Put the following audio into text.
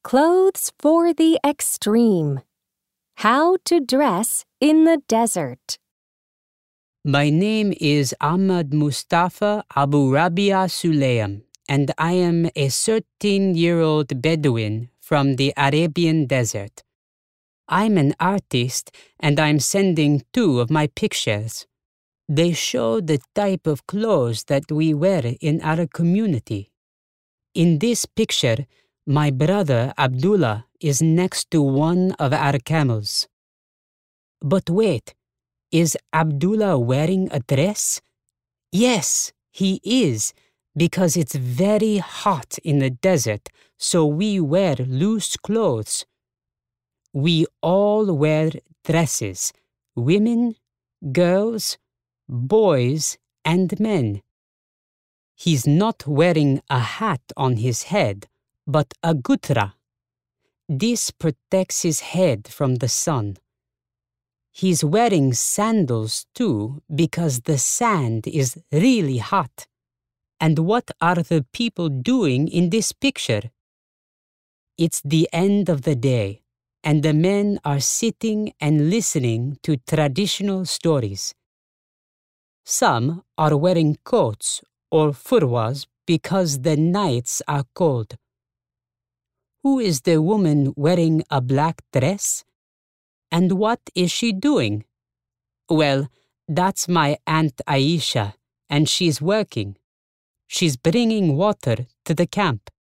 Clothes for the extreme. How to dress in the desert. My name is Ahmad Mustafa Abu Rabia Sulaim, and I am a 13-year-old Bedouin from the Arabian desert. I'm an artist, and I'm sending 2 of my pictures. They show the type of clothes that we wear in our community. In this picture, my brother Abdullah is next to one of our camels. But wait, is Abdullah wearing a dress? Yes, he is, because it's very hot in the desert, so we wear loose clothes. We all wear dresses, women, girls, boys, and men. He's not wearing a hat on his head, but a gutra. This protects his head from the sun. He's wearing sandals too because the sand is really hot. And what are the people doing in this picture? It's the end of the day, and the men are sitting and listening to traditional stories. Some are wearing coats or furwas because the nights are cold. Who is the woman wearing a black dress? And what is she doing? Well, that's my Aunt Aisha, and she's working. She's bringing water to the camp.